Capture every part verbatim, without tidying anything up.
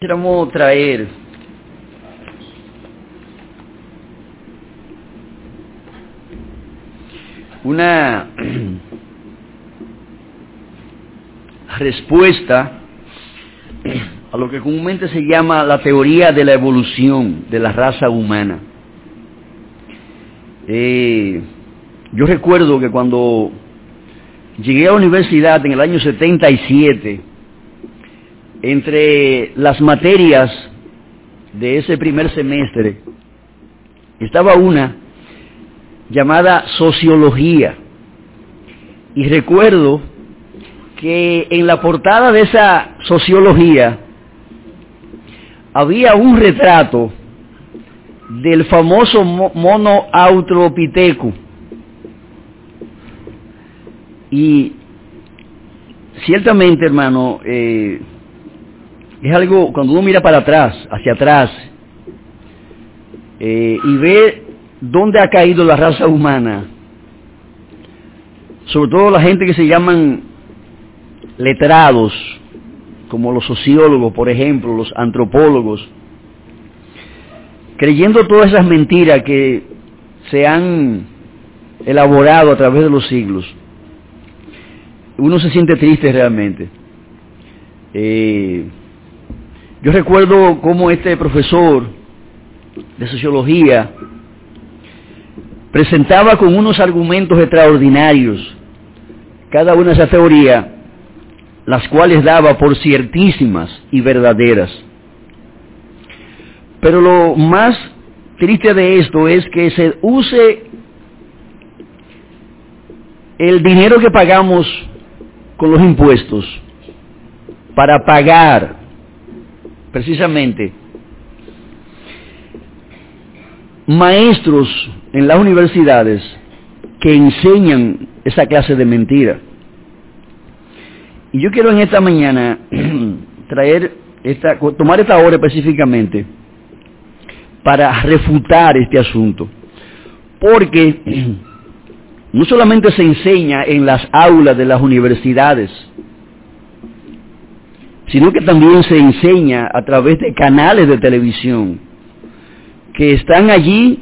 Quisiéramos traer una respuesta a lo que comúnmente se llama la teoría de la evolución de la raza humana. Eh, yo recuerdo que cuando llegué a la universidad en el año setenta y siete, entre las materias de ese primer semestre, estaba una llamada sociología. Y recuerdo que en la portada de esa sociología había un retrato del famoso mono Australopithecus. Y ciertamente, hermano, eh, es algo, cuando uno mira para atrás, hacia atrás, eh, y ve dónde ha caído la raza humana, sobre todo la gente que se llaman letrados, como los sociólogos, por ejemplo, los antropólogos, creyendo todas esas mentiras que se han elaborado a través de los siglos, uno se siente triste realmente. Eh, yo recuerdo cómo este profesor de sociología presentaba con unos argumentos extraordinarios cada una de esas teorías, las cuales daba por ciertísimas y verdaderas. Pero lo más triste de esto es que se use el dinero que pagamos con los impuestos para pagar precisamente maestros en las universidades que enseñan esa clase de mentira. Y yo quiero en esta mañana traer esta, tomar esta hora específicamente para refutar este asunto, porque no solamente se enseña en las aulas de las universidades, sino que también se enseña a través de canales de televisión que están allí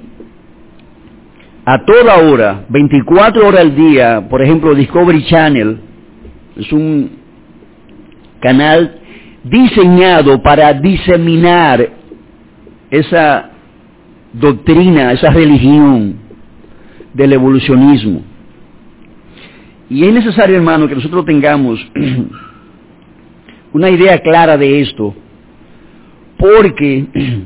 a toda hora, veinticuatro horas al día. Por ejemplo, Discovery Channel es un canal diseñado para diseminar esa doctrina, esa religión del evolucionismo. Y es necesario, hermano, que nosotros tengamos una idea clara de esto, porque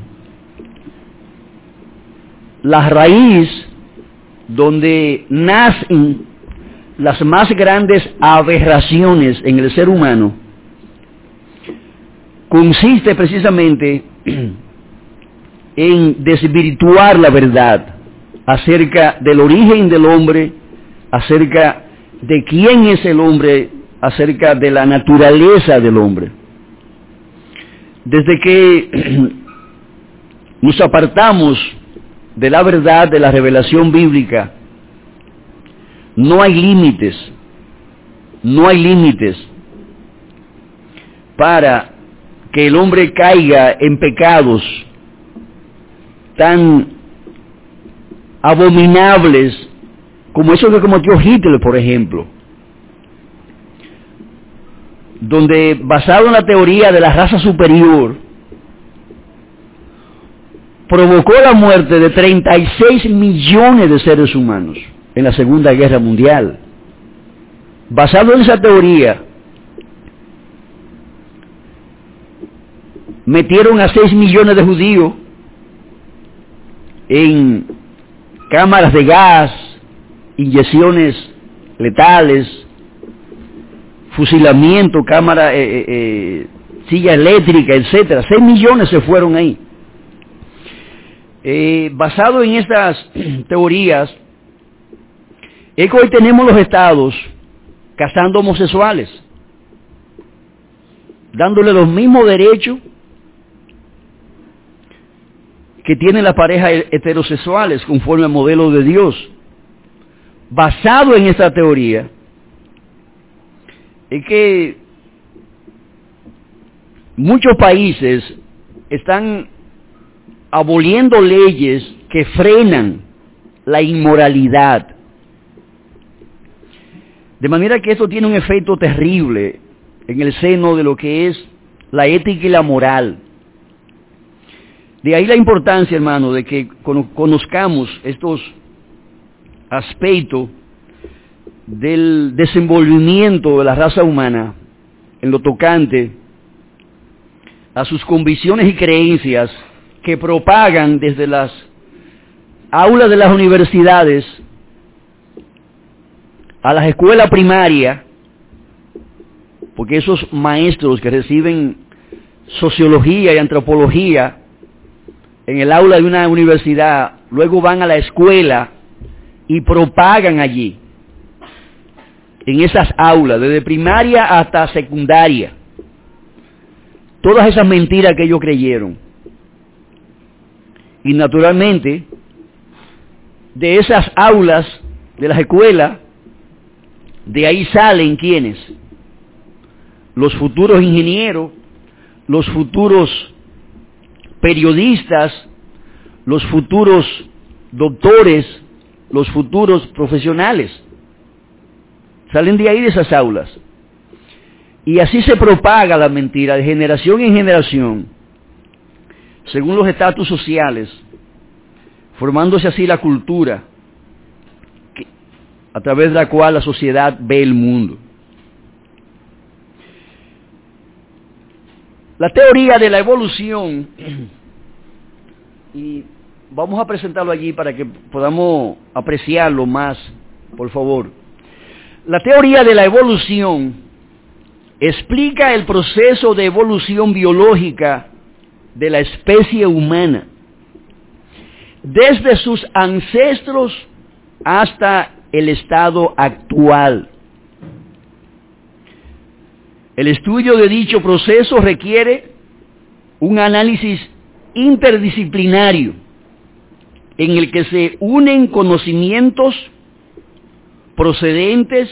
la raíz donde nacen las más grandes aberraciones en el ser humano consiste precisamente en desvirtuar la verdad acerca del origen del hombre, acerca de quién es el hombre, acerca de la naturaleza del hombre. Desde que nos apartamos de la verdad de la revelación bíblica, no hay límites, no hay límites para que el hombre caiga en pecados tan abominables como esos que cometió Hitler, por ejemplo, donde, basado en la teoría de la raza superior, provocó la muerte de treinta y seis millones de seres humanos en la Segunda Guerra Mundial. Basado en esa teoría, metieron a seis millones de judíos en cámaras de gas, inyecciones letales, fusilamiento, cámara, eh, eh, eh, silla eléctrica, etcétera. Seis millones se fueron ahí. Eh, basado en estas teorías, es que hoy tenemos los estados casando homosexuales, dándole los mismos derechos que tienen las parejas heterosexuales conforme al modelo de Dios. Basado en esta teoría, es que muchos países están aboliendo leyes que frenan la inmoralidad. De manera que esto tiene un efecto terrible en el seno de lo que es la ética y la moral. De ahí la importancia, hermano, de que conozcamos estos aspectos del desenvolvimiento de la raza humana en lo tocante a sus convicciones y creencias que propagan desde las aulas de las universidades a las escuelas primarias, porque esos maestros que reciben sociología y antropología en el aula de una universidad, luego van a la escuela y propagan allí, en esas aulas, desde primaria hasta secundaria, todas esas mentiras que ellos creyeron. Y naturalmente, de esas aulas, de las escuelas, de ahí salen ¿quiénes? Los futuros ingenieros, los futuros periodistas, los futuros doctores, los futuros profesionales. Salen de ahí, de esas aulas. Y así se propaga la mentira de generación en generación, según los estatus sociales, formándose así la cultura que, a través de la cual la sociedad ve el mundo. La teoría de la evolución, y vamos a presentarlo allí para que podamos apreciarlo más, por favor. La teoría de la evolución explica el proceso de evolución biológica de la especie humana, desde sus ancestros hasta el estado actual. El estudio de dicho proceso requiere un análisis interdisciplinario en el que se unen conocimientos procedentes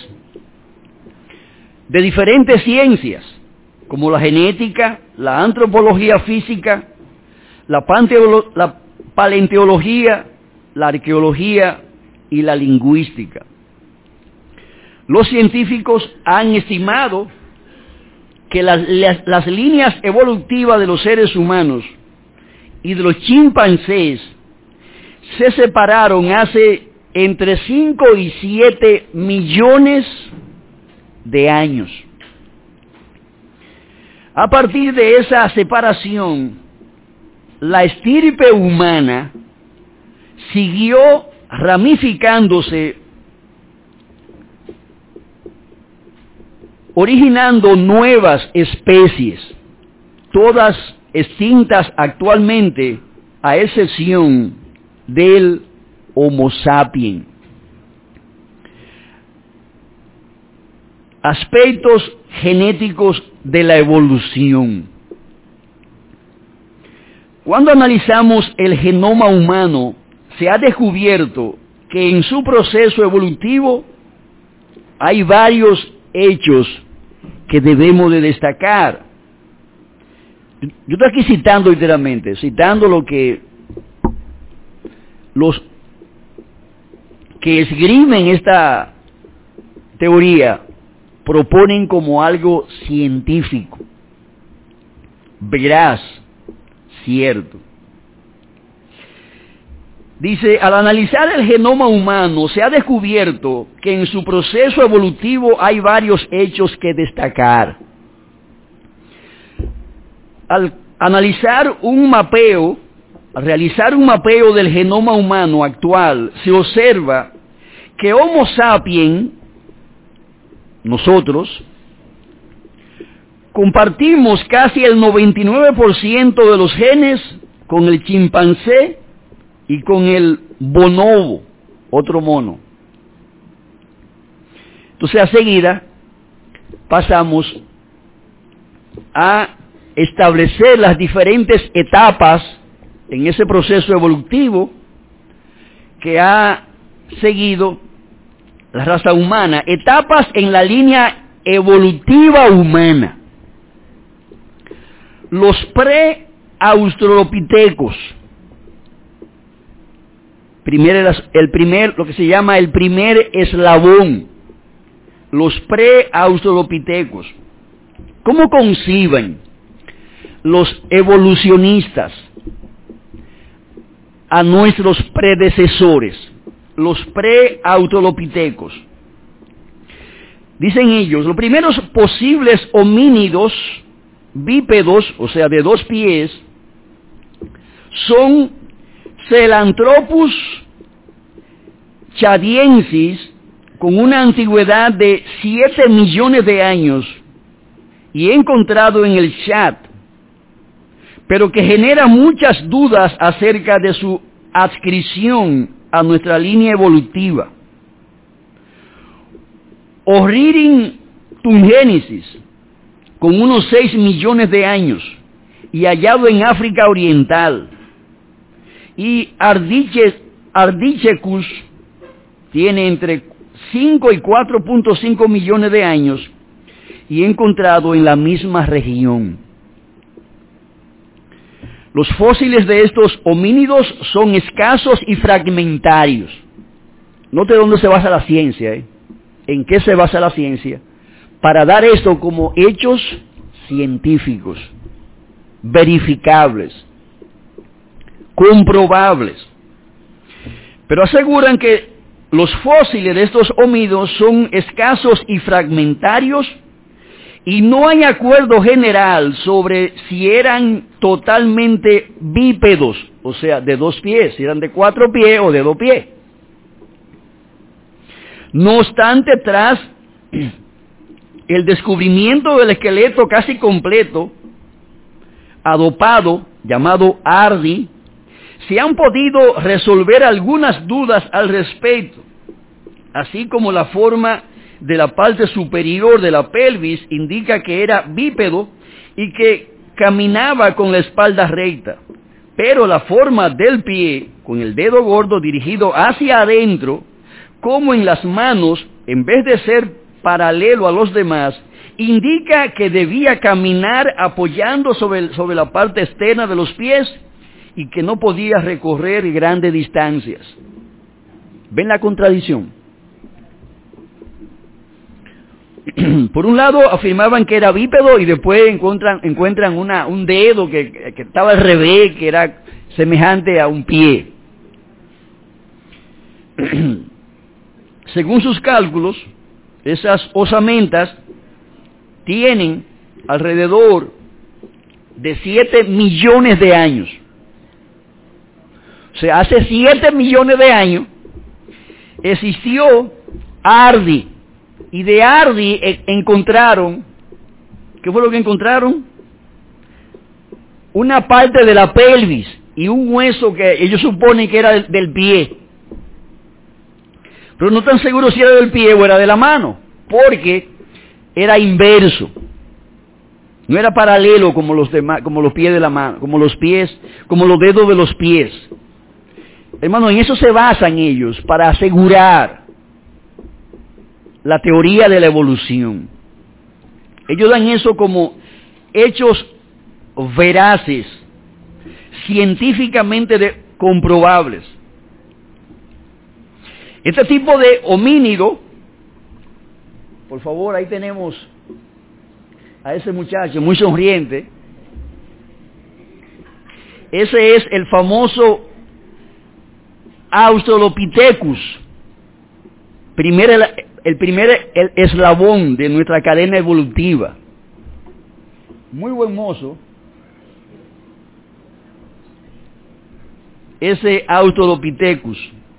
de diferentes ciencias, como la genética, la antropología física, la, panteolo- la paleontología, la arqueología y la lingüística. Los científicos han estimado que las, las, las líneas evolutivas de los seres humanos y de los chimpancés se separaron hace entre cinco y siete millones de años. A partir de esa separación, la estirpe humana siguió ramificándose, originando nuevas especies, todas extintas actualmente, a excepción del Homo sapiens. Aspectos genéticos de la evolución. Cuando analizamos el genoma humano, se ha descubierto que en su proceso evolutivo hay varios hechos que debemos de destacar. Yo estoy aquí citando literalmente, citando lo que los que esgrimen esta teoría proponen como algo científico, veraz, cierto. Dice, al analizar el genoma humano se ha descubierto que en su proceso evolutivo hay varios hechos que destacar. Al analizar un mapeo, al realizar un mapeo del genoma humano actual, se observa que Homo sapiens, nosotros, compartimos casi el noventa y nueve por ciento de los genes con el chimpancé y con el bonobo, otro mono. Entonces, a seguida, pasamos a establecer las diferentes etapas en ese proceso evolutivo que ha seguido la raza humana, etapas en la línea evolutiva humana. Los pre-australopithecus. Primer, el primer, lo que se llama el primer eslabón, los pre-australopithecus. ¿Cómo conciben los evolucionistas a nuestros predecesores, los pre-australopithecus? Dicen ellos, los primeros posibles homínidos bípedos, o sea, de dos pies, son Sahelanthropus chadiensis, con una antigüedad de siete millones de años, y encontrado en el Chad, pero que genera muchas dudas acerca de su adscripción a nuestra línea evolutiva. Orririn tungensis, con unos seis millones de años, y hallado en África Oriental. Y Ardiche, Ardicecus tiene entre cinco y cuatro punto cinco millones de años, y encontrado en la misma región. Los fósiles de estos homínidos son escasos y fragmentarios. Note dónde se basa la ciencia, ¿eh? ¿En qué se basa la ciencia? Para dar esto como hechos científicos, verificables, comprobables. Pero aseguran que los fósiles de estos homínidos son escasos y fragmentarios, y no hay acuerdo general sobre si eran totalmente bípedos, o sea, de dos pies, si eran de cuatro pies o de dos pies. No obstante, tras el descubrimiento del esqueleto casi completo, adopado, llamado Ardi, se han podido resolver algunas dudas al respecto, así como la forma de la parte superior de la pelvis indica que era bípedo y que caminaba con la espalda recta, pero la forma del pie, con el dedo gordo dirigido hacia adentro, como en las manos, en vez de ser paralelo a los demás, indica que debía caminar apoyando sobre, sobre la parte externa de los pies y que no podía recorrer grandes distancias. ¿Ven la contradicción? Por un lado afirmaban que era bípedo y después encuentran, encuentran una, un dedo que, que estaba al revés, que era semejante a un pie. Según sus cálculos, esas osamentas tienen alrededor de siete millones de años. O sea, hace siete millones de años existió Ardi, y de Ardi encontraron, ¿qué fue lo que encontraron? Una parte de la pelvis y un hueso que ellos suponen que era del, del pie. Pero no están seguros si era del pie o era de la mano, porque era inverso. No era paralelo como los demás, como los pies de la mano, como los pies, como los dedos de los pies. Hermano, en eso se basan ellos para asegurar la teoría de la evolución. Ellos dan eso como hechos veraces, científicamente de, comprobables. Este tipo de homínido, por favor, ahí tenemos a ese muchacho muy sonriente. Ese es el famoso Australopithecus, primer, el primer el eslabón de nuestra cadena evolutiva. Muy buen mozo. Ese Australopithecus.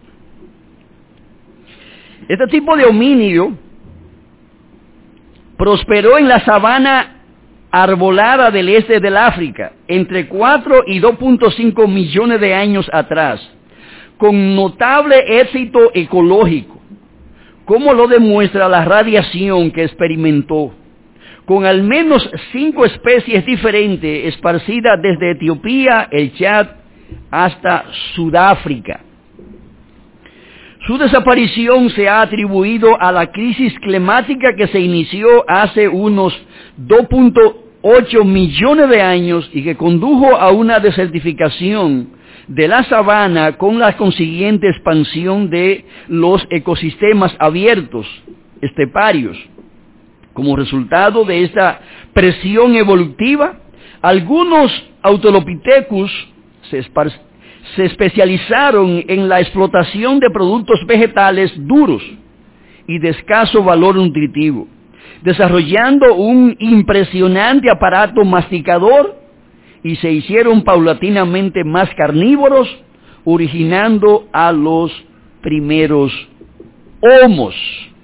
Este tipo de homínido prosperó en la sabana arbolada del este del África entre cuatro y dos punto cinco millones de años atrás, con notable éxito ecológico, como lo demuestra la radiación que experimentó, con al menos cinco especies diferentes esparcidas desde Etiopía, el Chad, hasta Sudáfrica. Su desaparición se ha atribuido a la crisis climática que se inició hace unos dos punto ocho millones de años y que condujo a una desertificación de la sabana con la consiguiente expansión de los ecosistemas abiertos, esteparios. Como resultado de esta presión evolutiva, algunos Australopithecus se, espar- se especializaron en la explotación de productos vegetales duros y de escaso valor nutritivo, desarrollando un impresionante aparato masticador y se hicieron paulatinamente más carnívoros, originando a los primeros homos.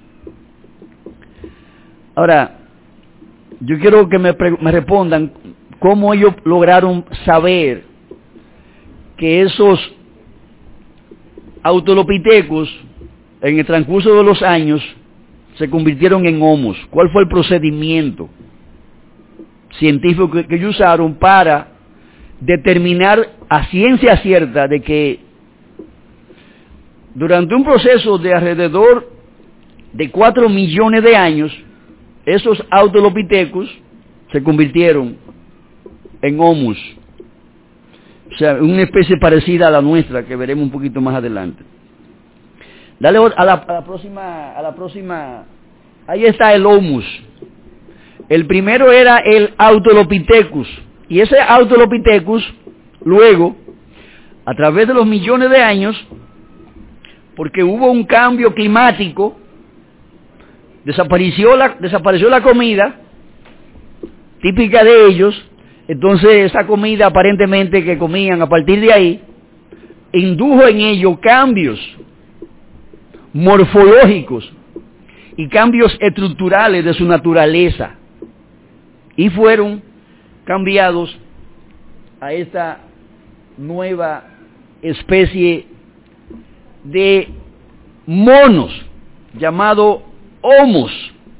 Ahora, yo quiero que me, pre- me respondan cómo ellos lograron saber que esos Australopithecus en el transcurso de los años se convirtieron en homos. ¿Cuál fue el procedimiento científico que, que ellos usaron para determinar a ciencia cierta de que durante un proceso de alrededor de cuatro millones de años, esos Australopithecus se convirtieron en homus? O sea, una especie parecida a la nuestra, que veremos un poquito más adelante. Dale a la, a la próxima, a la próxima. Ahí está el homus. El primero era el Australopithecus. Y ese Australopithecus, luego, a través de los millones de años, porque hubo un cambio climático, desapareció la, desapareció la comida típica de ellos. Entonces esa comida aparentemente que comían a partir de ahí, indujo en ellos cambios morfológicos y cambios estructurales de su naturaleza, y fueron cambiados a esta nueva especie de monos llamado homos.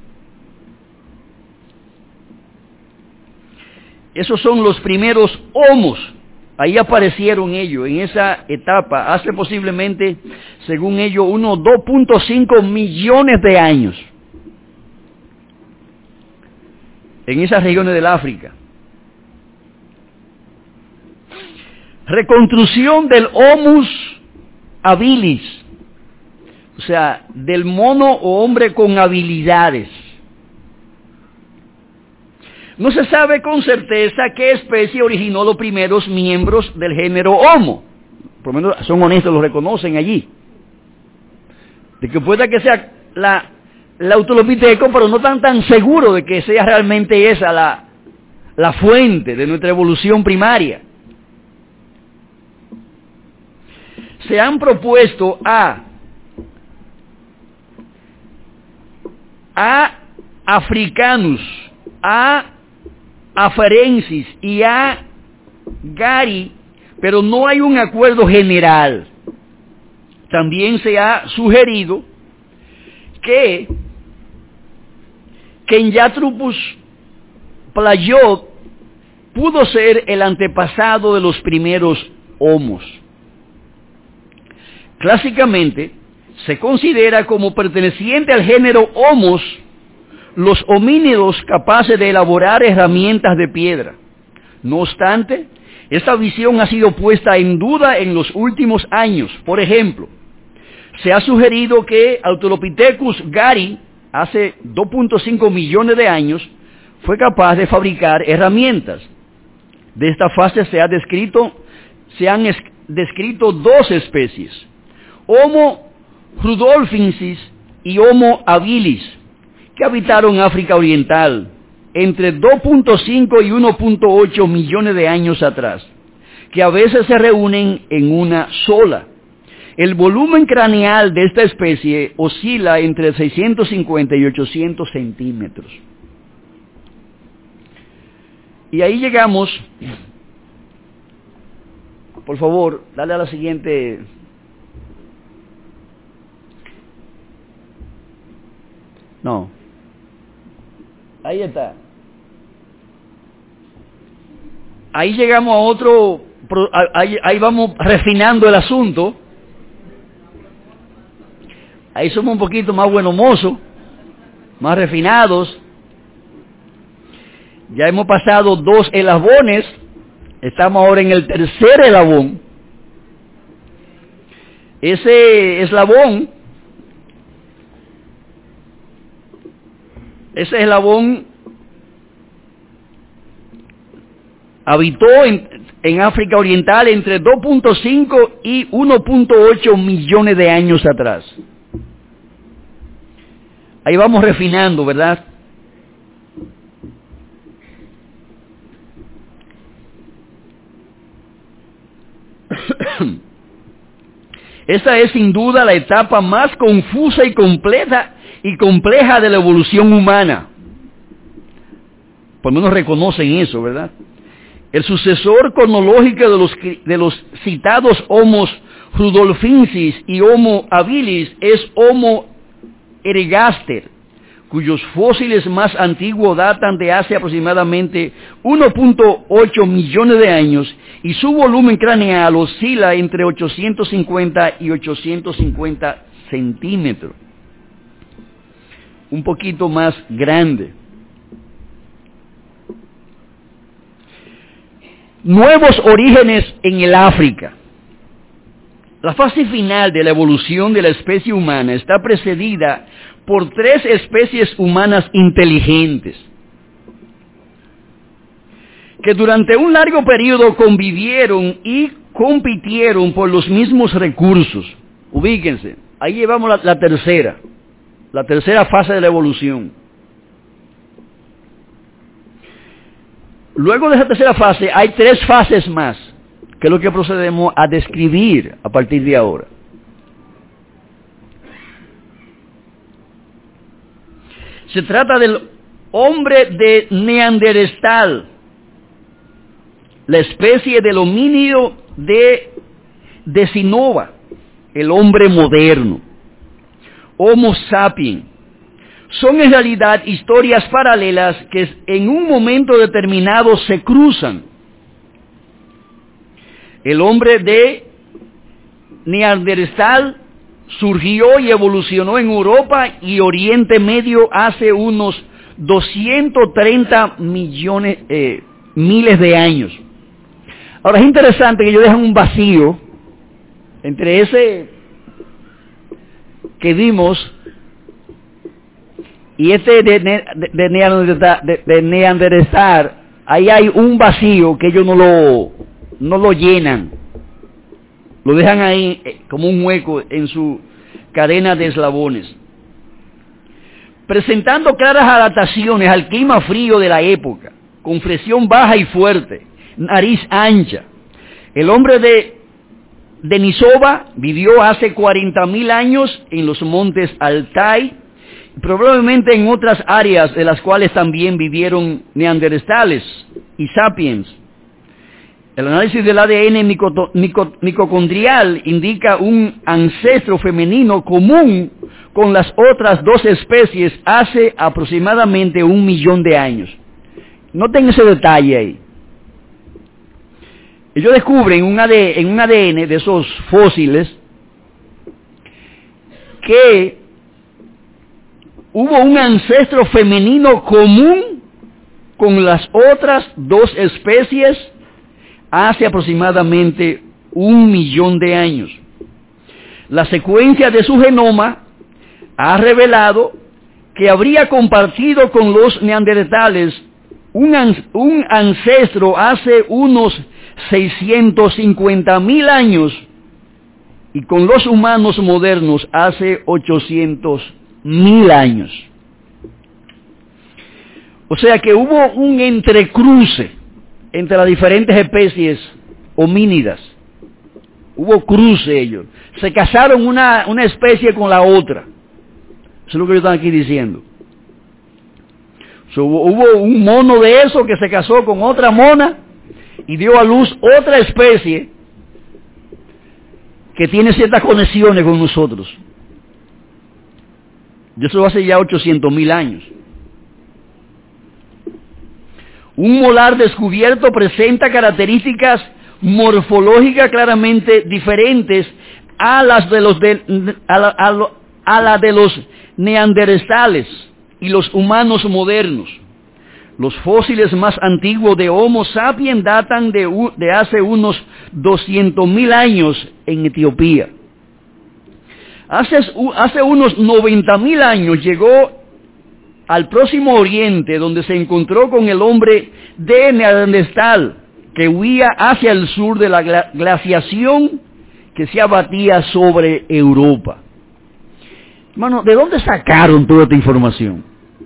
Esos son los primeros homos. Ahí aparecieron ellos en esa etapa, hace posiblemente, según ellos, unos dos punto cinco millones de años, en esas regiones del África. Reconstrucción del Homus habilis, o sea, del mono o hombre con habilidades. No se sabe con certeza qué especie originó los primeros miembros del género Homo. Por lo menos son honestos, lo reconocen allí. De que pueda que sea la, la Australopithecus, pero no están tan seguros de que sea realmente esa la, la fuente de nuestra evolución primaria. Se han propuesto a, a Africanus, a Afarensis y a Gary, pero no hay un acuerdo general. También se ha sugerido que Kenyatrupus playot pudo ser el antepasado de los primeros homos. Clásicamente, se considera como perteneciente al género Homos los homínidos capaces de elaborar herramientas de piedra. No obstante, esta visión ha sido puesta en duda en los últimos años. Por ejemplo, se ha sugerido que Australopithecus gary, hace dos punto cinco millones de años, fue capaz de fabricar herramientas. De esta fase se ha descrito, se han es, descrito dos especies, Homo rudolfensis y Homo habilis, que habitaron África Oriental entre dos punto cinco y uno punto ocho millones de años atrás, que a veces se reúnen en una sola. El volumen craneal de esta especie oscila entre seiscientos cincuenta y ochocientos centímetros. Y ahí llegamos, por favor, dale a la siguiente. No. Ahí está. Ahí llegamos a otro, ahí, ahí vamos refinando el asunto. Ahí somos un poquito más buenos mozos, más refinados. Ya hemos pasado dos eslabones, estamos ahora en el tercer eslabón. Ese eslabón, ese eslabón habitó en, en África Oriental entre dos punto cinco y uno punto ocho millones de años atrás. Ahí vamos refinando, ¿verdad? Esa es sin duda la etapa más confusa y completa y compleja de la evolución humana. Por lo menos reconocen eso, ¿verdad? El sucesor cronológico de los, de los citados Homos rudolfensis y Homo habilis es Homo ergaster, cuyos fósiles más antiguos datan de hace aproximadamente uno punto ocho millones de años y su volumen craneal oscila entre ochocientos cincuenta y ochocientos cincuenta centímetros. Un poquito más grande. Nuevos orígenes en el África. La fase final de la evolución de la especie humana está precedida por tres especies humanas inteligentes, que durante un largo periodo convivieron y compitieron por los mismos recursos. Ubíquense, ahí llevamos la, la tercera, la tercera fase de la evolución. Luego de esa tercera fase hay tres fases más, que es lo que procedemos a describir a partir de ahora. Se trata del hombre de Neandertal, la especie del homínido de Decinova, el hombre moderno, Homo sapiens. Son en realidad historias paralelas que en un momento determinado se cruzan. El hombre de Neandertal surgió y evolucionó en Europa y Oriente Medio hace unos doscientos treinta millones, eh, miles de años. Ahora es interesante que ellos dejan un vacío entre ese que vimos y este de, de, de, Neandertal, de, de Neandertal. Ahí hay un vacío que ellos no lo, no lo llenan. Lo dejan ahí como un hueco en su cadena de eslabones, presentando claras adaptaciones al clima frío de la época, con presión baja y fuerte, nariz ancha. El hombre de Denisova vivió hace cuarenta mil años en los montes Altai, probablemente en otras áreas de las cuales también vivieron neandertales y sapiens. El análisis del A D N micoto, mico, mitocondrial indica un ancestro femenino común con las otras dos especies hace aproximadamente un millón de años. Noten ese detalle ahí. Ellos descubren un A D N, en un A D N de esos fósiles que hubo un ancestro femenino común con las otras dos especies hace aproximadamente un millón de años. La secuencia de su genoma ha revelado que habría compartido con los neandertales un, un ancestro hace unos seiscientos cincuenta mil años y con los humanos modernos hace ochocientos mil años. O sea que hubo un entrecruce entre las diferentes especies homínidas. Hubo cruce ellos. Se casaron una, una especie con la otra. Eso es lo que ellos están aquí diciendo. So, hubo, hubo un mono de eso que se casó con otra mona y dio a luz otra especie que tiene ciertas conexiones con nosotros. Y eso hace ya ochocientos mil años. Un molar descubierto presenta características morfológicas claramente diferentes a las de los de, a la, a lo, a la de los neandertales y los humanos modernos. Los fósiles más antiguos de Homo sapiens datan de, de hace unos doscientos mil años en Etiopía. Hace, hace unos noventa mil años llegó al Próximo Oriente, donde se encontró con el hombre de Neandertal, que huía hacia el sur de la gla- glaciación que se abatía sobre Europa. Hermano, ¿de dónde sacaron toda esta información?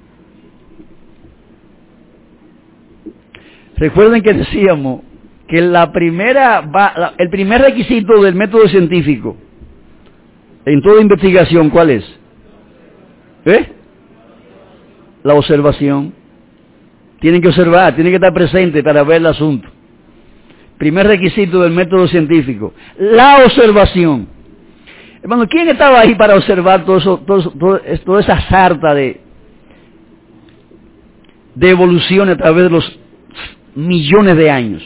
Recuerden que decíamos que la primera, la, el primer requisito del método científico en toda investigación, ¿cuál es? ¿Eh? La observación. Tienen que observar, tienen que estar presentes para ver el asunto. Primer requisito del método científico, la observación. Hermano, ¿quién estaba ahí para observar todo eso, todo eso, todo, toda esa sarta de, de evolución a través de los millones de años?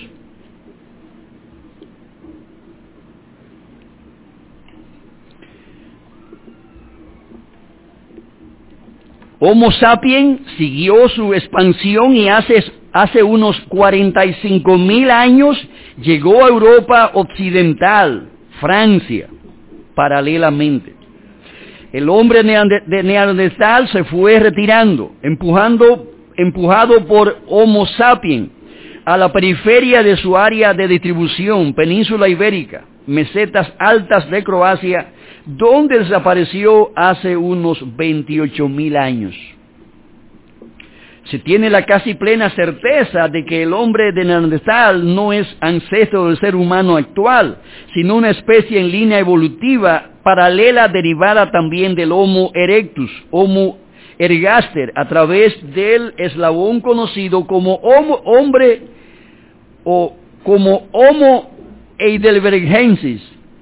Homo sapiens siguió su expansión y hace, hace unos cuarenta y cinco mil años llegó a Europa occidental, Francia, paralelamente. El hombre de Neandertal se fue retirando, empujando, empujado por Homo sapiens a la periferia de su área de distribución, península ibérica, mesetas altas de Croacia, donde desapareció hace unos veintiocho mil años. Se tiene la casi plena certeza de que el hombre de Neandertal no es ancestro del ser humano actual, sino una especie en línea evolutiva paralela derivada también del Homo erectus, Homo ergaster, a través del eslabón conocido como homo, hombre o como Homo heidelbergensis.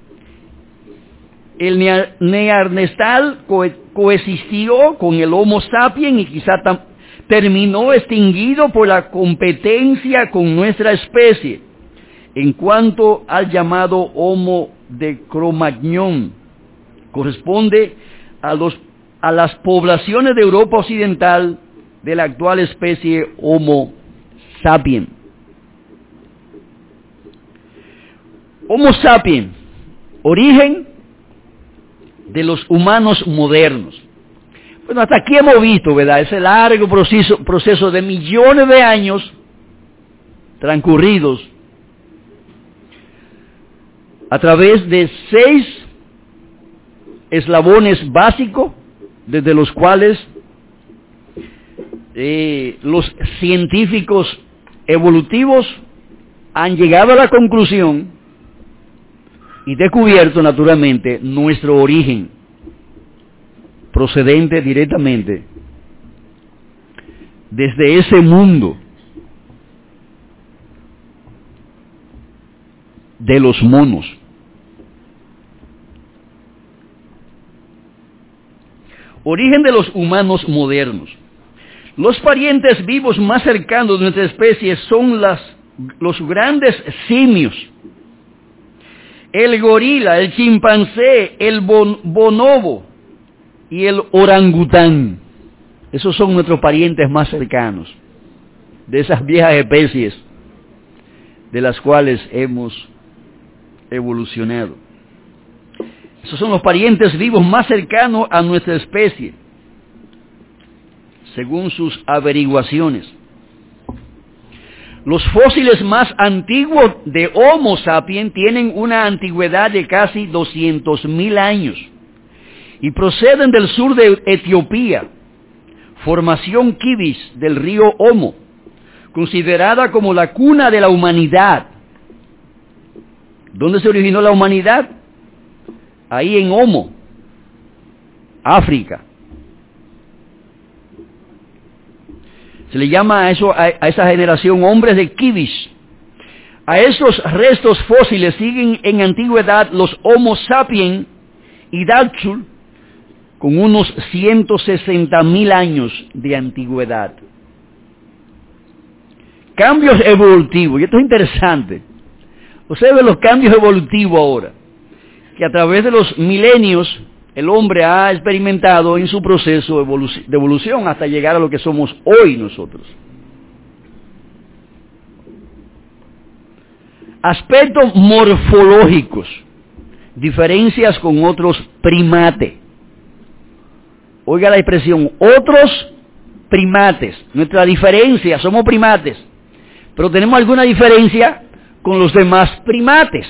El Neandertal co coexistió con el Homo sapiens y quizá terminó extinguido por la competencia con nuestra especie en cuanto al llamado Homo de Cro-Magnon. Corresponde a, los, a las poblaciones de Europa Occidental de la actual especie Homo sapiens. Homo sapiens, origen de los humanos modernos. Bueno, hasta aquí hemos visto, ¿verdad?, ese largo proceso, proceso de millones de años transcurridos a través de seis eslabones básicos, desde los cuales eh, los científicos evolutivos han llegado a la conclusión y descubierto naturalmente nuestro origen, procedente directamente desde ese mundo de los monos. Origen de los humanos modernos. Los parientes vivos más cercanos de nuestra especie son las, los grandes simios. El gorila, el chimpancé, el bon, bonobo y el orangután. Esos son nuestros parientes más cercanos, de esas viejas especies de las cuales hemos evolucionado. Esos son los parientes vivos más cercanos a nuestra especie, según sus averiguaciones. Los fósiles más antiguos de Homo sapiens tienen una antigüedad de casi doscientos mil años y proceden del sur de Etiopía, formación Kibis del río Omo, considerada como la cuna de la humanidad. ¿Dónde se originó la humanidad? Ahí en Omo, África. Se le llama a, eso, a, a esa generación hombres de Kibis. A esos restos fósiles siguen en antigüedad los Homo sapiens y Dachshund, con unos ciento sesenta mil años de antigüedad. Cambios evolutivos, y esto es interesante. Observe los cambios evolutivos ahora, que a través de los milenios el hombre ha experimentado en su proceso de evolución hasta llegar a lo que somos hoy nosotros. Aspectos morfológicos, diferencias con otros primates. Oiga la expresión, otros primates. Nuestra diferencia, somos primates, pero tenemos alguna diferencia con los demás primates.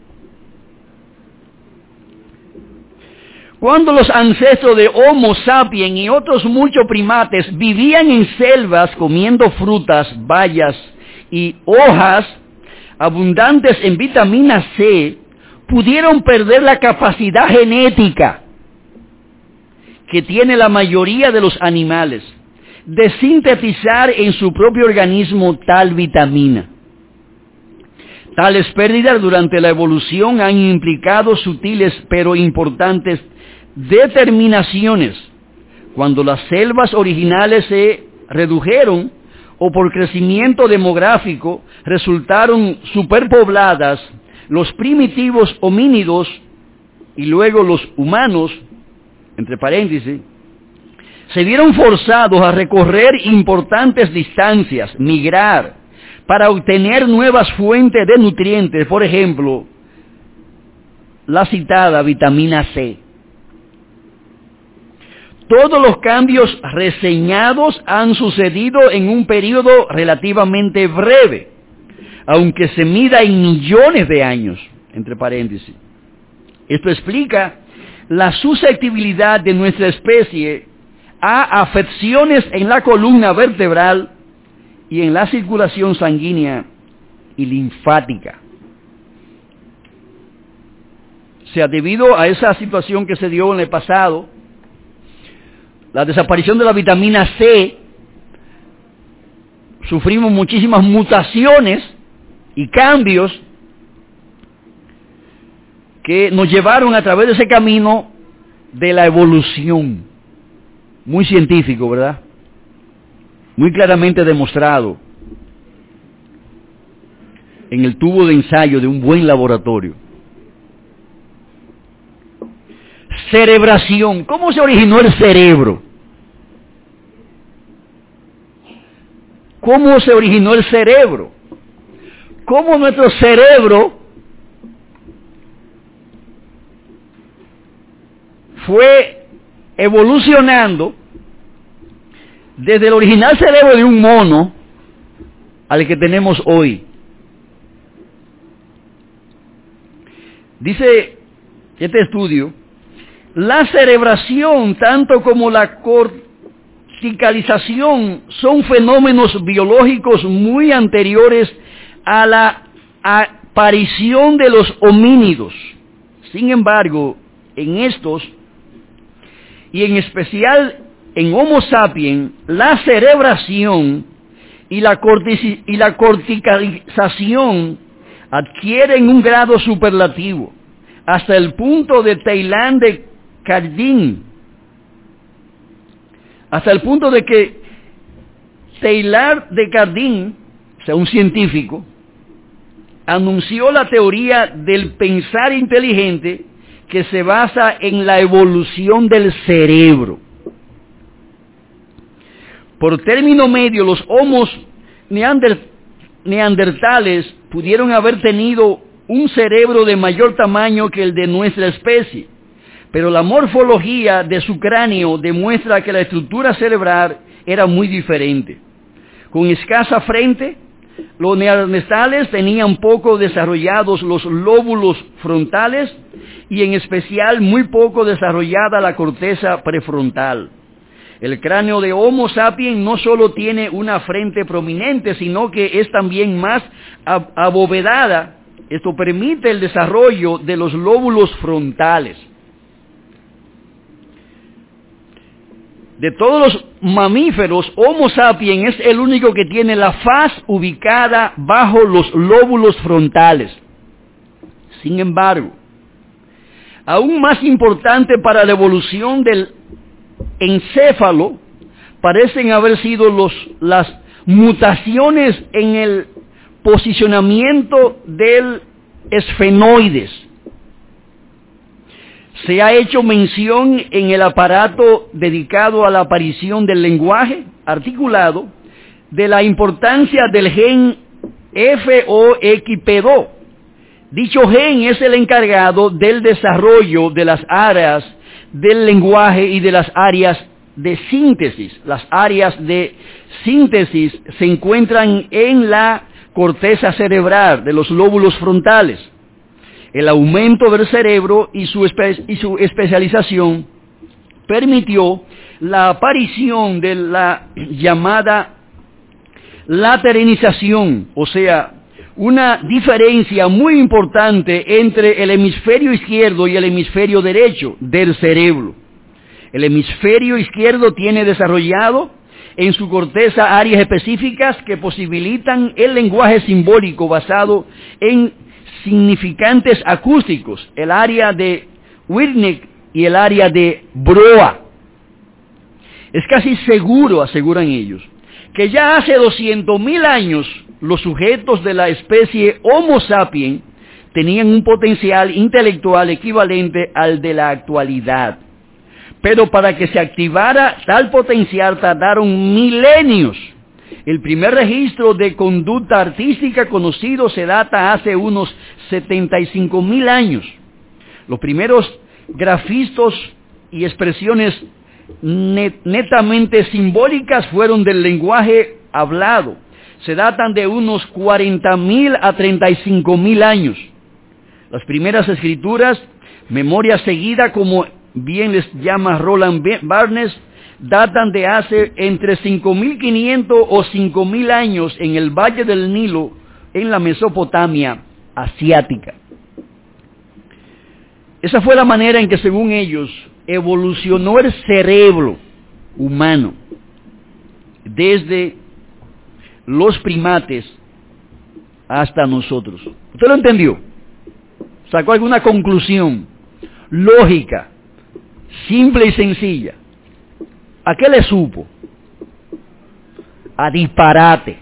Cuando los ancestros de Homo sapiens y otros muchos primates vivían en selvas comiendo frutas, bayas y hojas abundantes en vitamina C, pudieron perder la capacidad genética que tiene la mayoría de los animales de sintetizar en su propio organismo tal vitamina. Tales pérdidas durante la evolución han implicado sutiles pero importantes determinaciones cuando las selvas originales se redujeron o por crecimiento demográfico resultaron superpobladas. Los primitivos homínidos y luego los humanos, entre paréntesis, se vieron forzados a recorrer importantes distancias, migrar, para obtener nuevas fuentes de nutrientes, por ejemplo, la citada vitamina C. Todos los cambios reseñados han sucedido en un periodo relativamente breve, aunque se mida en millones de años, entre paréntesis. Esto explica la susceptibilidad de nuestra especie a afecciones en la columna vertebral y en la circulación sanguínea y linfática. O sea, debido a esa situación que se dio en el pasado, la desaparición de la vitamina C, sufrimos muchísimas mutaciones y cambios que nos llevaron a través de ese camino de la evolución. Muy científico, ¿verdad? Muy claramente demostrado en el tubo de ensayo de un buen laboratorio. Cerebración. ¿Cómo se originó el cerebro? ¿Cómo se originó el cerebro? ¿Cómo nuestro cerebro fue evolucionando desde el original cerebro de un mono al que tenemos hoy? Dice este estudio, la cerebración, tanto como la corticalización, son fenómenos biológicos muy anteriores a la aparición de los homínidos. Sin embargo, en estos, y en especial en Homo sapiens, la cerebración y la, cortic- y la corticalización adquieren un grado superlativo, hasta el punto de Teilhard de Chardin, hasta el punto de que Teilhard de Chardin, o sea, un científico, anunció la teoría del pensar inteligente que se basa en la evolución del cerebro. Por término medio, los homos neander- neandertales pudieron haber tenido un cerebro de mayor tamaño que el de nuestra especie, pero la morfología de su cráneo demuestra que la estructura cerebral era muy diferente. Con escasa frente, los neandertales tenían poco desarrollados los lóbulos frontales y en especial muy poco desarrollada la corteza prefrontal. El cráneo de Homo sapiens no solo tiene una frente prominente, sino que es también más ab- abovedada. Esto permite el desarrollo de los lóbulos frontales. De todos los mamíferos, Homo sapiens es el único que tiene la faz ubicada bajo los lóbulos frontales. Sin embargo, aún más importante para la evolución del encéfalo, parecen haber sido los, las mutaciones en el posicionamiento del esfenoides. Se ha hecho mención en el aparato dedicado a la aparición del lenguaje articulado de la importancia del gen F O X P dos, Dicho gen es el encargado del desarrollo de las áreas del lenguaje y de las áreas de síntesis. Las áreas de síntesis se encuentran en la corteza cerebral de los lóbulos frontales. El aumento del cerebro y su, espe- y su especialización permitió la aparición de la llamada laterinización, o sea, una diferencia muy importante entre el hemisferio izquierdo y el hemisferio derecho del cerebro. El hemisferio izquierdo tiene desarrollado en su corteza áreas específicas que posibilitan el lenguaje simbólico basado en significantes acústicos, el área de Wernicke y el área de Broca. Es casi seguro, aseguran ellos, que ya hace doscientos mil años los sujetos de la especie Homo sapiens tenían un potencial intelectual equivalente al de la actualidad. Pero para que se activara tal potencial tardaron milenios. El primer registro de conducta artística conocido se data hace unos setenta y cinco mil años. Los primeros grafistos y expresiones net, netamente simbólicas fueron del lenguaje hablado. Se datan de unos cuarenta mil a treinta y cinco mil años. Las primeras escrituras, memoria seguida, como bien les llama Roland Barthes, datan de hace entre cinco mil quinientos o cinco mil años en el Valle del Nilo, en la Mesopotamia asiática. Esa fue la manera en que, según ellos, evolucionó el cerebro humano desde los primates hasta nosotros. ¿Usted lo entendió? ¿Sacó alguna conclusión lógica, simple y sencilla? ¿A qué le supo? A disparate.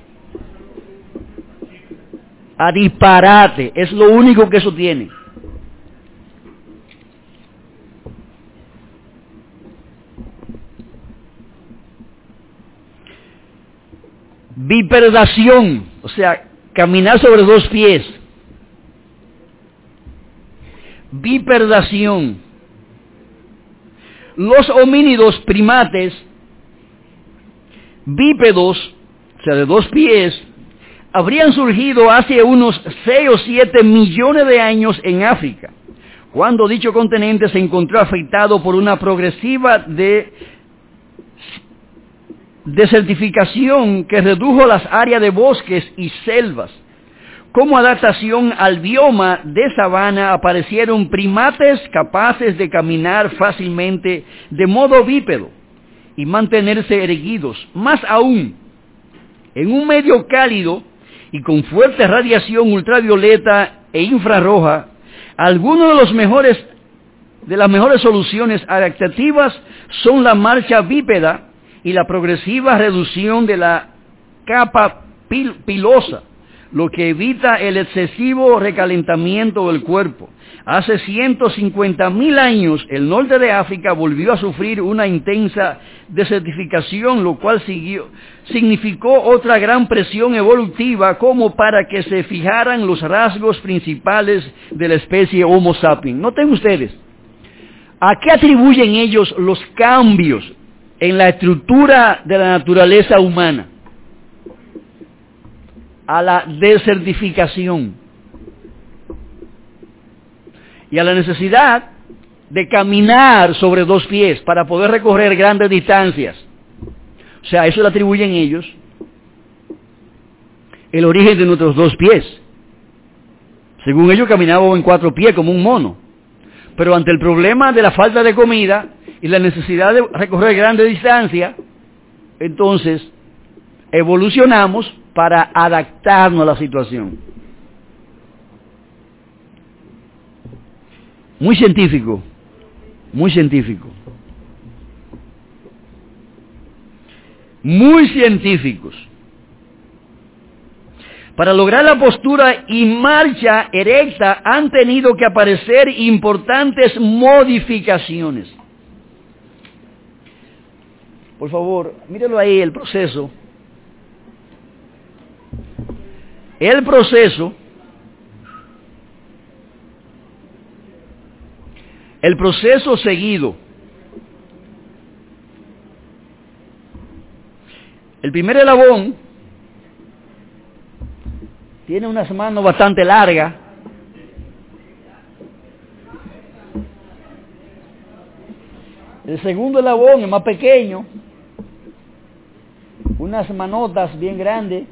A disparate. Es lo único que eso tiene. Bipedación, o sea, caminar sobre dos pies. Bipedación. Los homínidos primates bípedos, o sea, de dos pies, habrían surgido hace unos seis o siete millones de años en África, cuando dicho continente se encontró afectado por una progresiva de desertificación que redujo las áreas de bosques y selvas. Como adaptación al bioma de sabana aparecieron primates capaces de caminar fácilmente de modo bípedo y mantenerse erguidos. Más aún, en un medio cálido y con fuerte radiación ultravioleta e infrarroja, algunos de los mejores de las mejores soluciones adaptativas son la marcha bípeda y la progresiva reducción de la capa pil- pilosa, lo que evita el excesivo recalentamiento del cuerpo. Hace ciento cincuenta mil años, el norte de África volvió a sufrir una intensa desertificación, lo cual siguió, significó otra gran presión evolutiva como para que se fijaran los rasgos principales de la especie Homo sapiens. Noten ustedes, ¿a qué atribuyen ellos los cambios en la estructura de la naturaleza humana? A la desertificación y a la necesidad de caminar sobre dos pies para poder recorrer grandes distancias. O sea, eso le atribuyen ellos el origen de nuestros dos pies. Según ellos caminaban en cuatro pies como un mono, pero ante el problema de la falta de comida y la necesidad de recorrer grandes distancias, entonces evolucionamos para adaptarnos a la situación. Muy científico, muy científico. Muy científicos. Para lograr la postura y marcha erecta han tenido que aparecer importantes modificaciones. Por favor, míralo ahí, el proceso. El proceso el proceso seguido. El primer eslabón tiene unas manos bastante largas. El segundo eslabón es más pequeño, unas manotas bien grandes.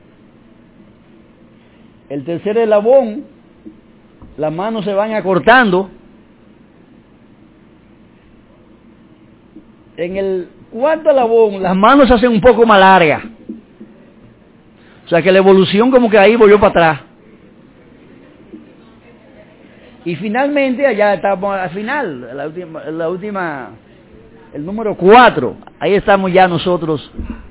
El tercer eslabón, las manos se van acortando. En el cuarto eslabón, las manos se hacen un poco más largas. O sea que la evolución como que ahí volvió para atrás. Y finalmente, allá estamos al final, la última, la última, el número cuatro. Ahí estamos ya nosotros.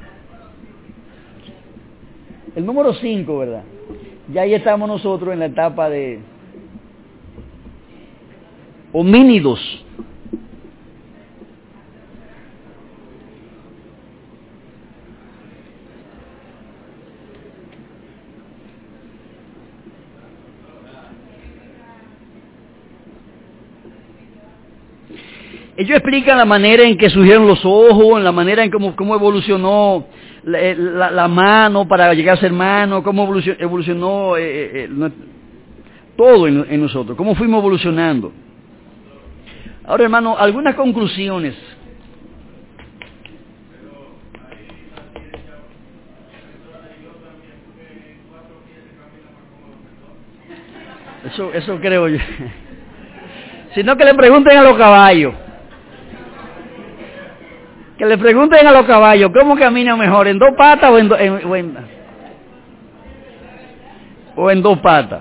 El número cinco, ¿verdad? Ya ahí estamos nosotros en la etapa de homínidos. Ellos explican la manera en que surgieron los ojos, en la manera en cómo, cómo evolucionó la, la, la mano para llegar a ser mano, cómo evolucionó, evolucionó eh, eh, todo en, en nosotros, cómo fuimos evolucionando. Ahora, hermano, algunas conclusiones. Eso, eso creo yo. Sino que le pregunten a los caballos. Que le pregunten a los caballos, ¿cómo caminan mejor? ¿En dos patas o en, do, en, o, en, o en dos patas?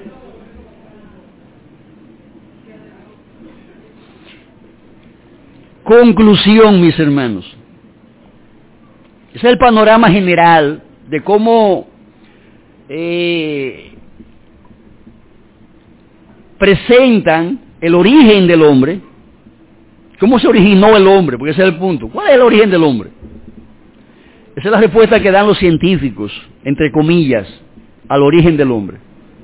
Conclusión, mis hermanos. Ese es el panorama general de cómo eh, presentan el origen del hombre. ¿Cómo se originó el hombre? Porque ese es el punto. ¿Cuál es el origen del hombre? Esa es la respuesta que dan los científicos, entre comillas, al origen del hombre.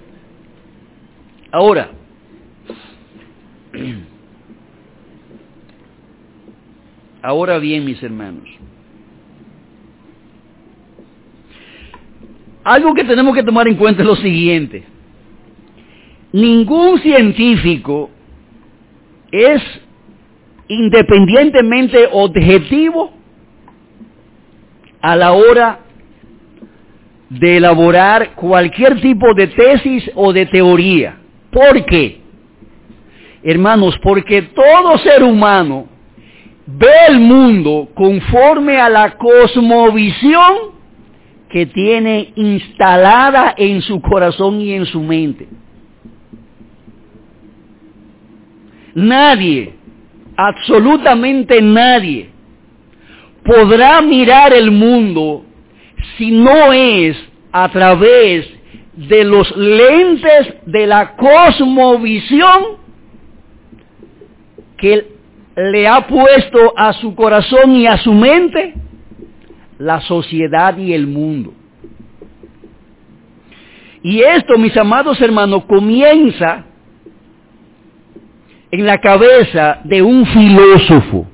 Ahora, ahora bien, mis hermanos, algo que tenemos que tomar en cuenta es lo siguiente. Ningún científico es independientemente objetivo a la hora de elaborar cualquier tipo de tesis o de teoría. ¿Por qué? Hermanos, porque todo ser humano ve el mundo conforme a la cosmovisión que tiene instalada en su corazón y en su mente. Nadie, absolutamente nadie, podrá mirar el mundo si no es a través de los lentes de la cosmovisión que le ha puesto a su corazón y a su mente la sociedad y el mundo. Y esto, mis amados hermanos, comienza en la cabeza de un filósofo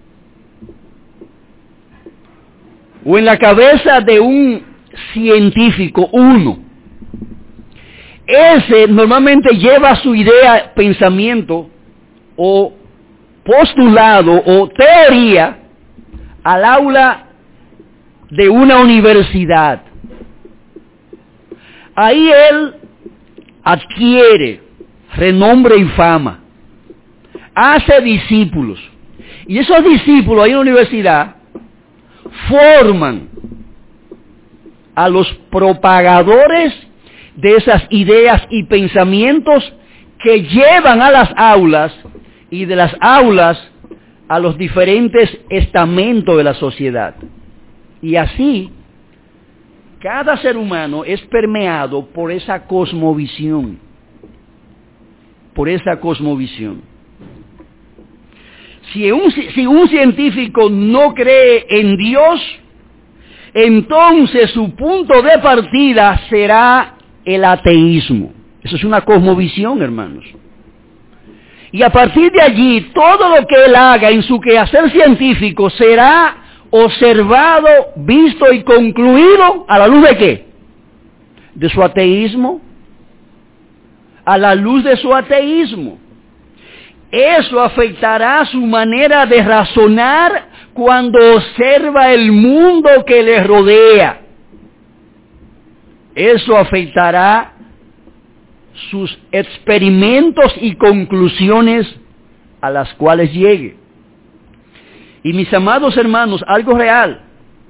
o en la cabeza de un científico, uno. Ese normalmente lleva su idea, pensamiento o postulado o teoría al aula de una universidad. Ahí él adquiere renombre y fama, hace discípulos, y esos discípulos ahí en la universidad forman a los propagadores de esas ideas y pensamientos que llevan a las aulas y de las aulas a los diferentes estamentos de la sociedad. Y así, cada ser humano es permeado por esa cosmovisión, por esa cosmovisión. Si un, si un científico no cree en Dios, entonces su punto de partida será el ateísmo. Eso es una cosmovisión, hermanos. Y a partir de allí, todo lo que él haga en su quehacer científico será observado, visto y concluido a la luz de ¿qué? De su ateísmo. A la luz de su ateísmo. Eso afectará su manera de razonar cuando observa el mundo que le rodea. Eso afectará sus experimentos y conclusiones a las cuales llegue. Y mis amados hermanos, algo real.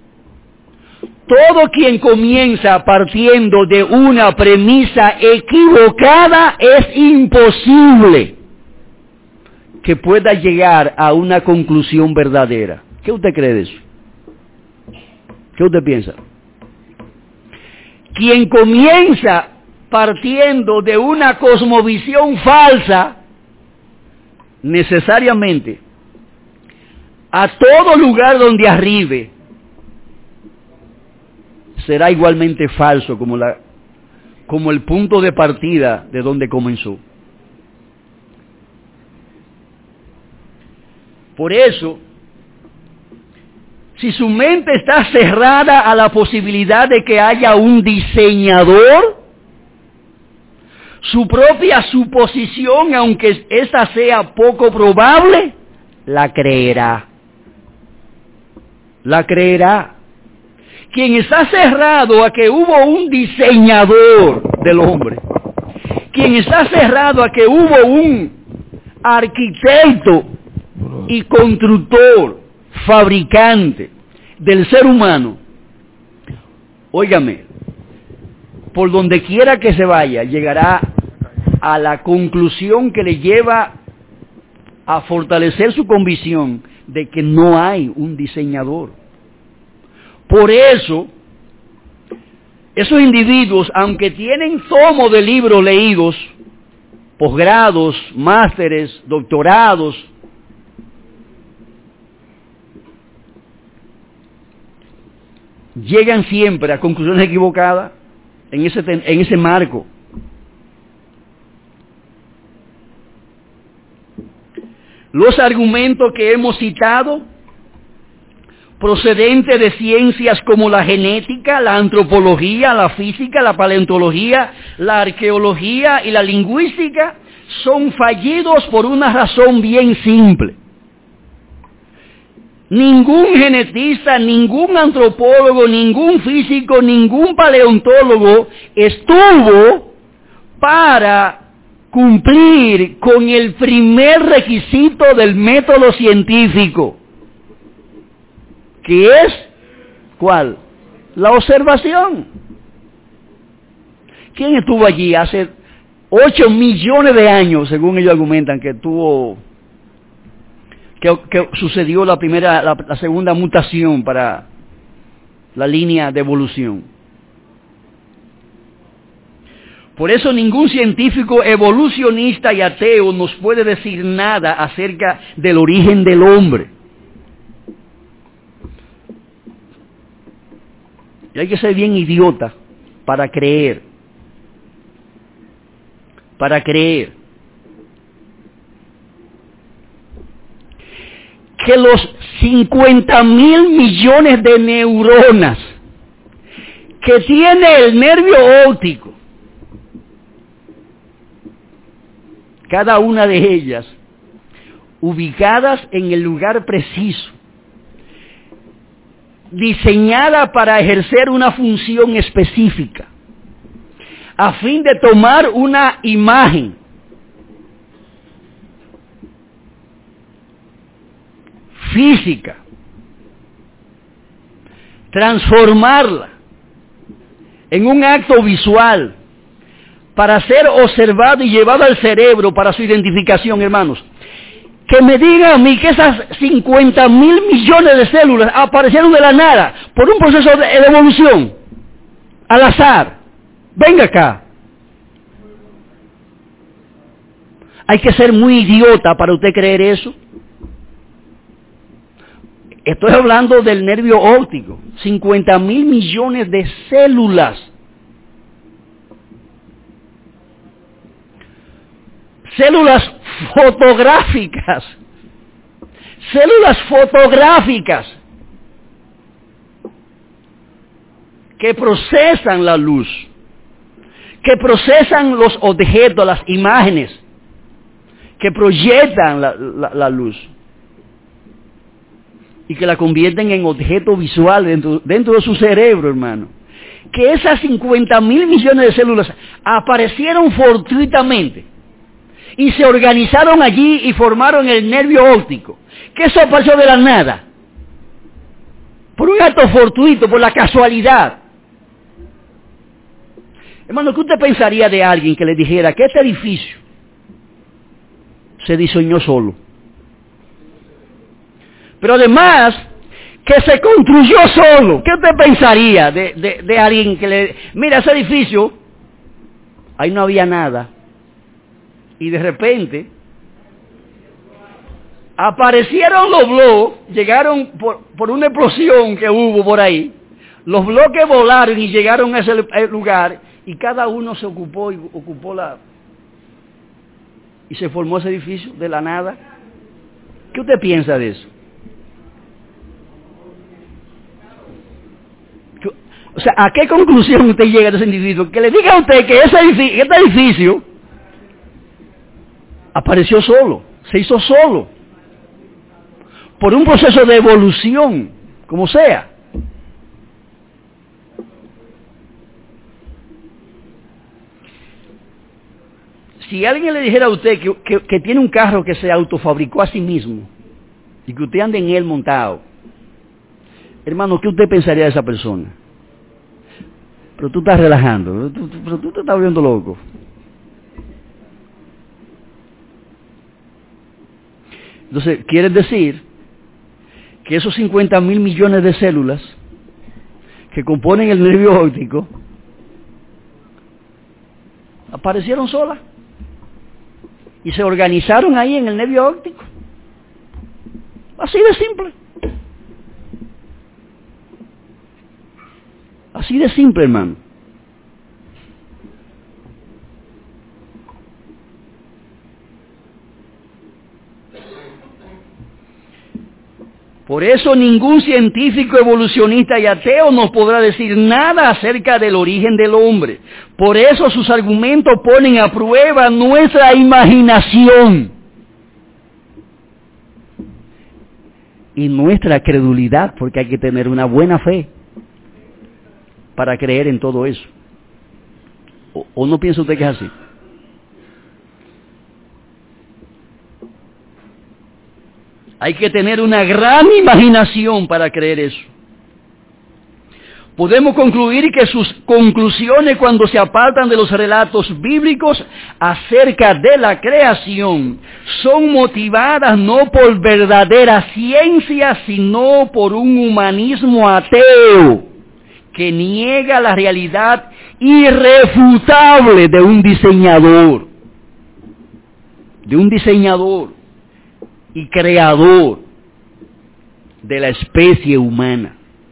Todo quien comienza partiendo de una premisa equivocada es imposible que pueda llegar a una conclusión verdadera. ¿Qué usted cree de eso? ¿Qué usted piensa? Quien comienza partiendo de una cosmovisión falsa, necesariamente, a todo lugar donde arribe, será igualmente falso como, la, como el punto de partida de donde comenzó. Por eso, si su mente está cerrada a la posibilidad de que haya un diseñador, su propia suposición, aunque esa sea poco probable, la creerá. La creerá. Quien está cerrado a que hubo un diseñador del hombre, quien está cerrado a que hubo un arquitecto y constructor, fabricante del ser humano, óigame, por donde quiera que se vaya, llegará a la conclusión que le lleva a fortalecer su convicción de que no hay un diseñador. Por eso, esos individuos, aunque tienen tomo de libros leídos, posgrados, másteres, doctorados, llegan siempre a conclusiones equivocadas en ese, en ese marco. Los argumentos que hemos citado, procedentes de ciencias como la genética, la antropología, la física, la paleontología, la arqueología y la lingüística, son fallidos por una razón bien simple. Ningún genetista, ningún antropólogo, ningún físico, ningún paleontólogo estuvo para cumplir con el primer requisito del método científico, que es, ¿cuál? La observación. ¿Quién estuvo allí hace ocho millones de años, según ellos argumentan, que tuvo, que, que sucedió la primera, la, la segunda mutación para la línea de evolución? Por eso ningún científico evolucionista y ateo nos puede decir nada acerca del origen del hombre. Y hay que ser bien idiota para creer. Para creer que los cincuenta mil millones de neuronas que tiene el nervio óptico, cada una de ellas ubicadas en el lugar preciso, diseñada para ejercer una función específica, a fin de tomar una imagen física, transformarla en un acto visual, para ser observado y llevado al cerebro para su identificación, hermanos. Que me digan a mí que esas cincuenta mil millones de células aparecieron de la nada por un proceso de, de evolución, al azar. Venga acá. Hay que ser muy idiota para usted creer eso. Estoy hablando del nervio óptico. cincuenta mil millones de células. Células fotográficas, células fotográficas que procesan la luz, que procesan los objetos, las imágenes, que proyectan la, la, la luz y que la convierten en objeto visual dentro, dentro de su cerebro, hermano. Que esas cincuenta mil millones de células aparecieron fortuitamente y se organizaron allí y formaron el nervio óptico. Que eso apareció de la nada, por un acto fortuito, por la casualidad. Hermano, ¿qué usted pensaría de alguien que le dijera que este edificio se diseñó solo? Pero además, que se construyó solo. ¿Qué usted pensaría de, de, de alguien que le... Mira, ese edificio, ahí no había nada. Y de repente, aparecieron los bloques, llegaron por, por una explosión que hubo por ahí. Los bloques volaron y llegaron a ese lugar y cada uno se ocupó y ocupó la... Y se formó ese edificio de la nada. ¿Qué usted piensa de eso? O sea, ¿a qué conclusión usted llega de ese individuo? Que le diga a usted que ese edificio, este edificio apareció solo, se hizo solo, por un proceso de evolución, como sea. Si alguien le dijera a usted que, que, que tiene un carro que se autofabricó a sí mismo y que usted anda en él montado, hermano, ¿qué usted pensaría de esa persona? Pero tú estás relajando, tú, tú, pero tú te estás volviendo loco. Entonces, ¿quieres decir que esos cincuenta mil millones de células que componen el nervio óptico aparecieron solas y se organizaron ahí en el nervio óptico? Así de simple. Así de simple, hermano. Por eso ningún científico evolucionista y ateo nos podrá decir nada acerca del origen del hombre. Por eso sus argumentos ponen a prueba nuestra imaginación y nuestra credulidad, porque hay que tener una buena fe para creer en todo eso. ¿O, o no piensa usted que es así? Hay que tener una gran imaginación para creer eso. Podemos concluir que sus conclusiones, cuando se apartan de los relatos bíblicos acerca de la creación, son motivadas no por verdadera ciencia, sino por un humanismo ateo que niega la realidad irrefutable de un diseñador, de un diseñador y creador de la especie humana.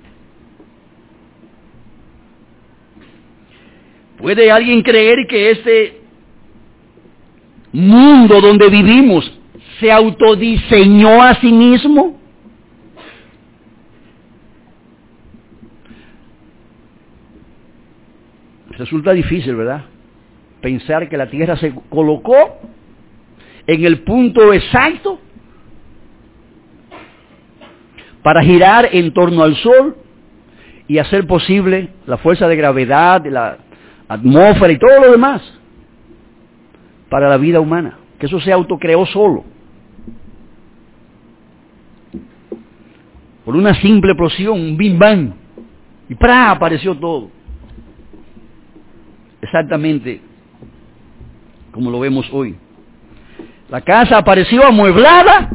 ¿Puede alguien creer que este mundo donde vivimos se autodiseñó a sí mismo? Resulta difícil, ¿verdad? Pensar que la Tierra se colocó en el punto exacto para girar en torno al Sol y hacer posible la fuerza de gravedad, la atmósfera y todo lo demás para la vida humana. Que eso se autocreó solo. Por una simple explosión, un bim bam, y ¡pra! Apareció todo. Exactamente como lo vemos hoy. La casa apareció amueblada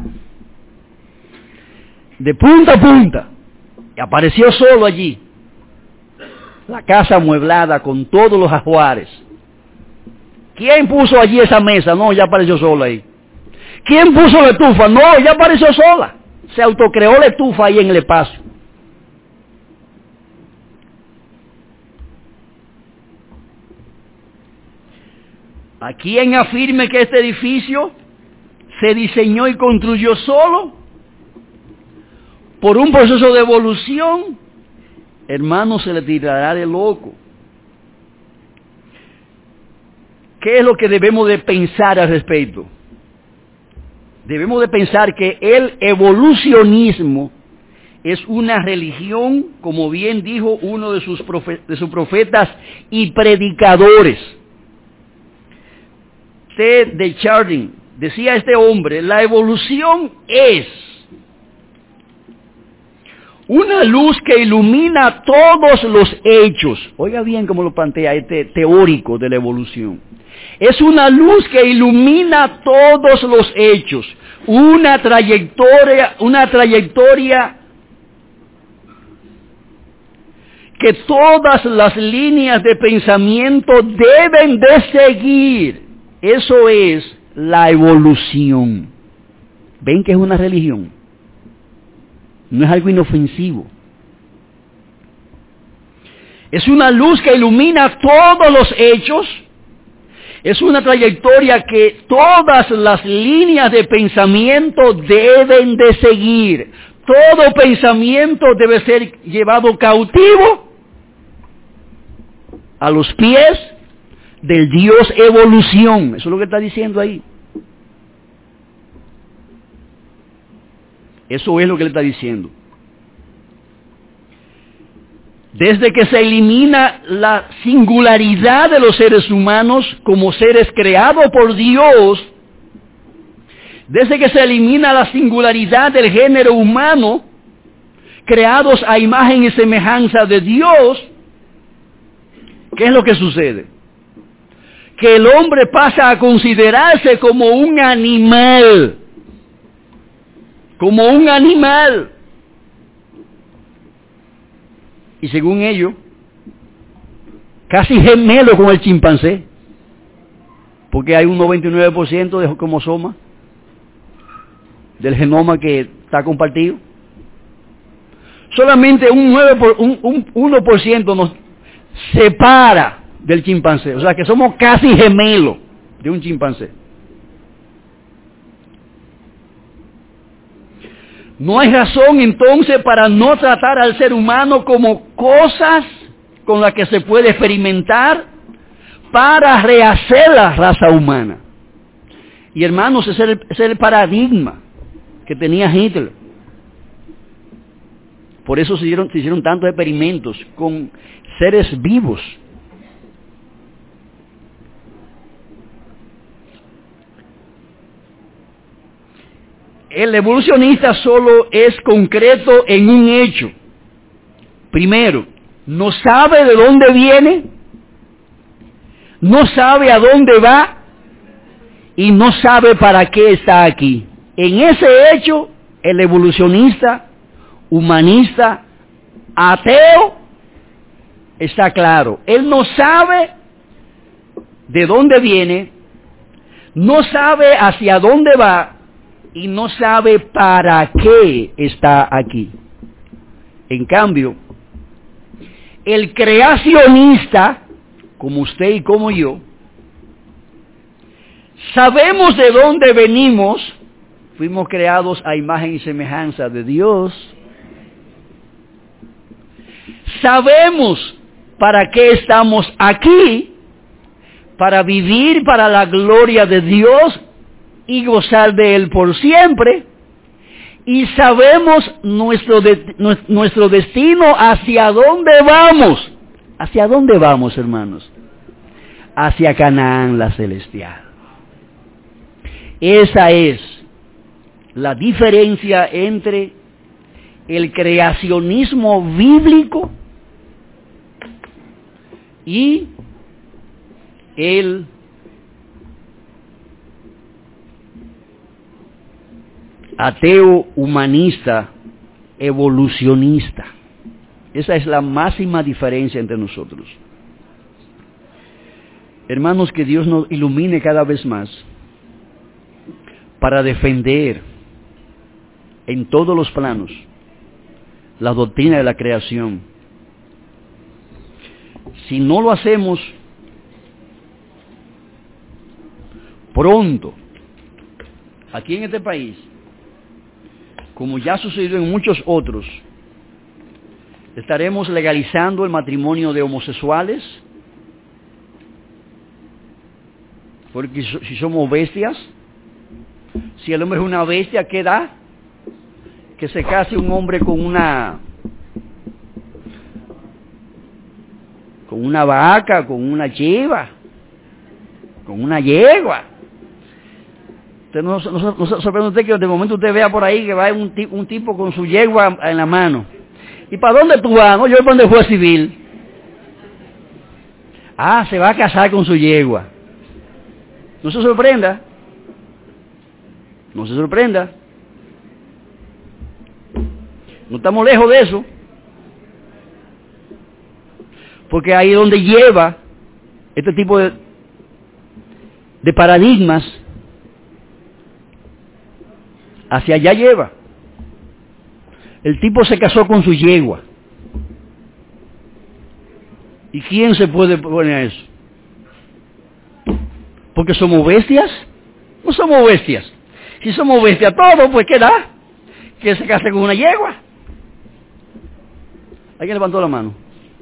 de punta a punta y apareció solo allí. La casa amueblada con todos los ajuares. ¿Quién puso allí esa mesa? No, ya apareció sola ahí. ¿Quién puso la estufa? No, ya apareció sola. Se autocreó la estufa ahí en el espacio. ¿A quién afirme que este edificio se diseñó y construyó solo por un proceso de evolución, hermano, se le tirará de loco. ¿Qué es lo que debemos de pensar al respecto? Debemos de pensar que el evolucionismo es una religión, como bien dijo uno de sus, profe- de sus profetas y predicadores. Ted de Chardin, decía este hombre, la evolución es una luz que ilumina todos los hechos. Oiga bien cómo lo plantea este teórico de la evolución. Es una luz que ilumina todos los hechos. Una trayectoria, una trayectoria que todas las líneas de pensamiento deben de seguir. Eso es la evolución. ¿Ven que es una religión? No es algo inofensivo. Es una luz que ilumina todos los hechos. Es una trayectoria que todas las líneas de pensamiento deben de seguir. Todo pensamiento debe ser llevado cautivo a los pies del Dios evolución. Eso es lo que está diciendo ahí. Eso es lo que le está diciendo. Desde que se elimina la singularidad de los seres humanos como seres creados por Dios, desde que se elimina la singularidad del género humano, creados a imagen y semejanza de Dios, ¿qué es lo que sucede? Que el hombre pasa a considerarse como un animal, como un animal. Y según ellos, casi gemelo con el chimpancé, porque hay un noventa y nueve por ciento de cromosoma del genoma que está compartido. Solamente un, nueve por, un, un uno por ciento nos separa del chimpancé, o sea que somos casi gemelos de un chimpancé. No hay razón entonces para no tratar al ser humano como cosas con las que se puede experimentar para rehacer la raza humana. Y hermanos, ese es el, ese es el paradigma que tenía Hitler. Por eso se hicieron, se hicieron tantos experimentos con seres vivos. El evolucionista solo es concreto en un hecho. Primero, no sabe de dónde viene, no sabe a dónde va y no sabe para qué está aquí. En ese hecho, el evolucionista, humanista, ateo, está claro. Él no sabe de dónde viene, no sabe hacia dónde va, y no sabe para qué está aquí. En cambio, el creacionista, como usted y como yo, sabemos de dónde venimos, fuimos creados a imagen y semejanza de Dios, sabemos para qué estamos aquí, para vivir para la gloria de Dios, y gozar de Él por siempre, y sabemos nuestro, de, nuestro destino, hacia dónde vamos. ¿Hacia dónde vamos, hermanos? Hacia Canaán, la celestial. Esa es la diferencia entre el creacionismo bíblico y el ateo humanista evolucionista. Esa es la máxima diferencia entre nosotros. Hermanos, que Dios nos ilumine cada vez más para defender en todos los planos la doctrina de la creación. Si no lo hacemos pronto, aquí en este país, como ya ha sucedido en muchos otros, estaremos legalizando el matrimonio de homosexuales, porque si somos bestias, si el hombre es una bestia, ¿qué da? Que se case un hombre con una con una vaca, con una yegua, con una yegua. Usted no, no, no sorprende usted que de momento usted vea por ahí que va un, un tipo con su yegua en la mano. ¿Y para dónde tú vas? No, yo voy para donde fue civil. Ah, se va a casar con su yegua. No se sorprenda. No se sorprenda. No estamos lejos de eso. Porque ahí es donde lleva este tipo de, de paradigmas, hacia allá lleva. El tipo se casó con su yegua. ¿Y quién se puede poner a eso? ¿Porque somos bestias? No somos bestias. Si somos bestias todos, pues ¿qué da? Que se case con una yegua. ¿Alguien levantó la mano?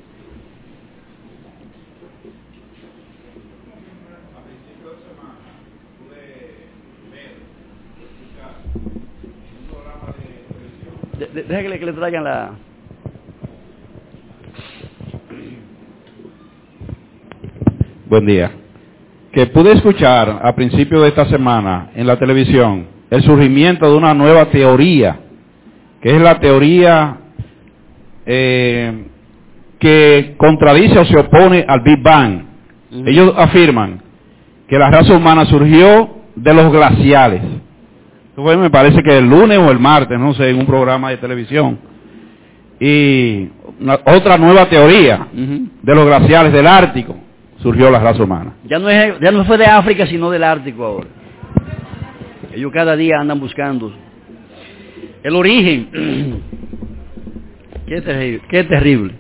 De, de, deja que le, que le traigan la... Buen día. Que pude escuchar a principio de esta semana en la televisión el surgimiento de una nueva teoría, que es la teoría eh, que contradice o se opone al Big Bang. Uh-huh. Ellos afirman que la raza humana surgió de los glaciales. Fue, me parece que el lunes o el martes, no sé, en un programa de televisión. Y una, otra nueva teoría uh-huh. de los glaciales del Ártico, surgió la raza humana. Ya no, es, ya no fue de África, sino del Ártico ahora. Ellos cada día andan buscando el origen. Qué terrible, qué terrible.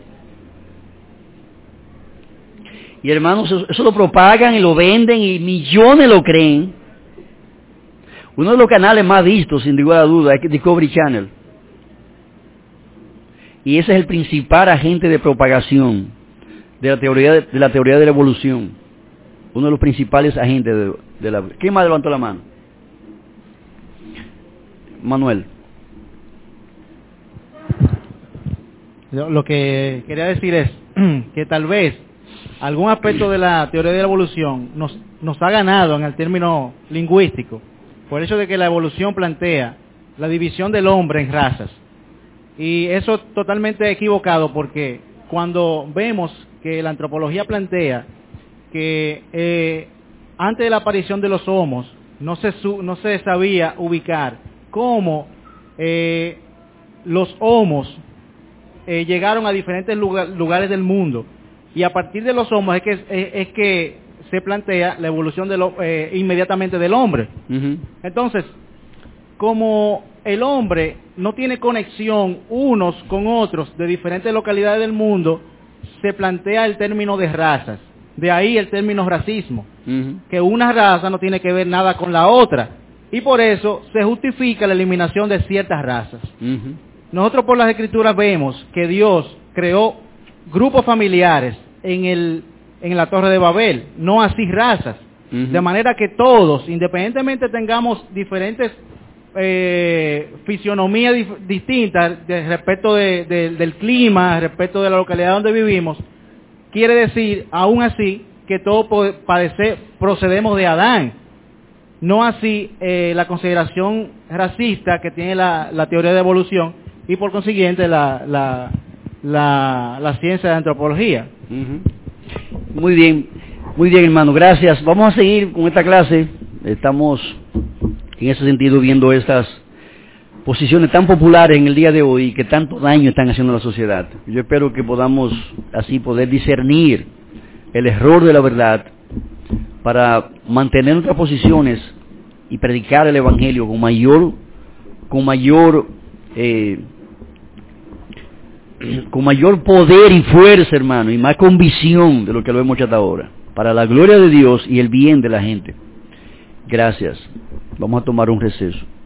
Y hermanos, eso, eso lo propagan y lo venden y millones lo creen. Uno de los canales más vistos, sin ninguna duda, es Discovery Channel. Y ese es el principal agente de propagación de la teoría de, de la teoría de la evolución. Uno de los principales agentes de, de la... ¿Quién más levantó la mano? Manuel. Lo que quería decir es que tal vez algún aspecto de la teoría de la evolución nos, nos ha ganado en el término lingüístico, por el hecho de que la evolución plantea la división del hombre en razas. Y eso es totalmente equivocado, porque cuando vemos que la antropología plantea que eh, antes de la aparición de los homos no se, su, no se sabía ubicar cómo eh, los homos eh, llegaron a diferentes lugar, lugares del mundo, y a partir de los homos es que, es, es que se plantea la evolución de lo, eh, inmediatamente del hombre. Uh-huh. Entonces, como el hombre no tiene conexión unos con otros de diferentes localidades del mundo, se plantea el término de razas. De ahí el término racismo, uh-huh. que una raza no tiene que ver nada con la otra, y por eso se justifica la eliminación de ciertas razas. Uh-huh. Nosotros por las Escrituras vemos que Dios creó grupos familiares en el en la Torre de Babel, no así razas, uh-huh. de manera que todos, independientemente tengamos diferentes eh, fisionomías dif- distintas de, respecto de, de, del clima, respecto de la localidad donde vivimos, quiere decir, aún así, que todos padece, procedemos de Adán. No así eh, la consideración racista que tiene la, la teoría de evolución y por consiguiente la, la, la, la ciencia de antropología. Uh-huh. Muy bien, muy bien, hermano, gracias. Vamos a seguir con esta clase. Estamos en ese sentido viendo estas posiciones tan populares en el día de hoy que tanto daño están haciendo a la sociedad. Yo espero que podamos así poder discernir el error de la verdad para mantener nuestras posiciones y predicar el evangelio con mayor con mayor eh, con mayor poder y fuerza, hermano, y más convicción de lo que lo hemos hecho hasta ahora, para la gloria de Dios y el bien de la gente. Gracias. Vamos a tomar un receso.